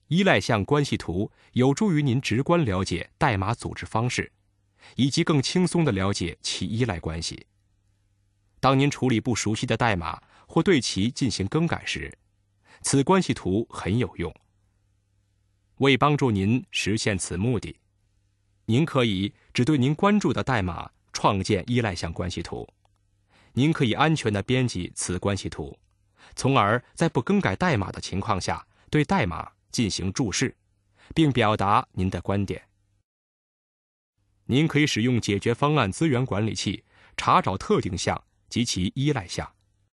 依赖项关系图有助于您直观了解代码组织方式，以及更轻松地了解其依赖关系。当您处理不熟悉的代码或对其进行更改时，此关系图很有用。为帮助您实现此目的，您可以只对您关注的代码创建依赖项关系图。您可以安全地编辑此关系图，从而在不更改代码的情况下对代码进行注释，并表达您的观点。您可以使用解决方案资源管理器查找特定项及其依赖项。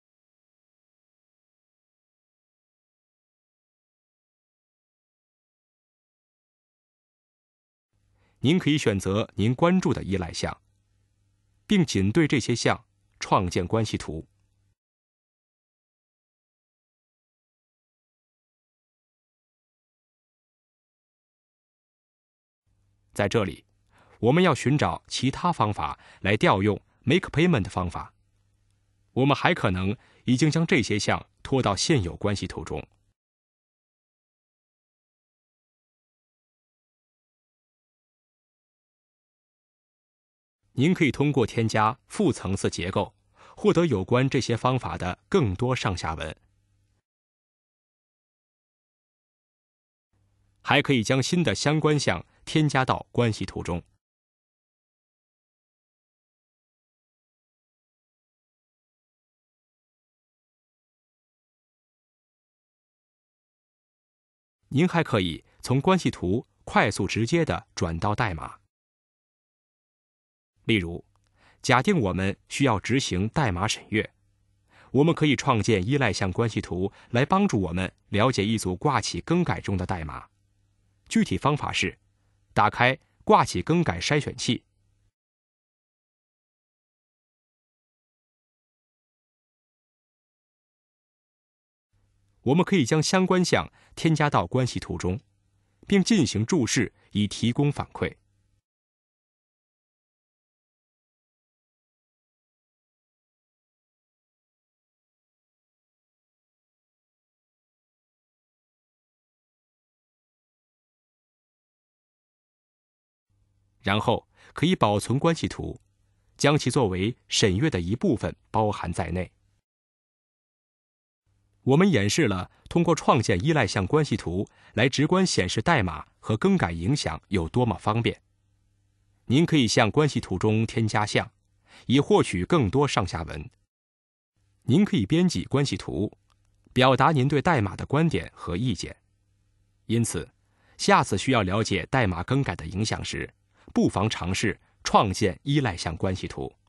您可以选择您关注的依赖项，并仅对这些项创建关系图。在这里，我们要寻找其他方法来调用 Make Payment 方法。我们还可能已经将这些项拖到现有关系图中。您可以通过添加副层次结构，获得有关这些方法的更多上下文。还可以将新的相关项添加到关系图中。您还可以从关系图快速直接地转到代码。例如，假定我们需要执行代码审阅，我们可以创建依赖项关系图来帮助我们了解一组挂起更改中的代码。具体方法是，打开挂起更改筛选器，我们可以将相关项添加到关系图中，并进行注释以提供反馈。然后可以保存关系图，将其作为审阅的一部分包含在内。我们演示了通过创建依赖项关系图来直观显示代码和更改影响有多么方便。您可以向关系图中添加项，以获取更多上下文。您可以编辑关系图，表达您对代码的观点和意见。因此，下次需要了解代码更改的影响时，不妨尝试创建依赖项关系图。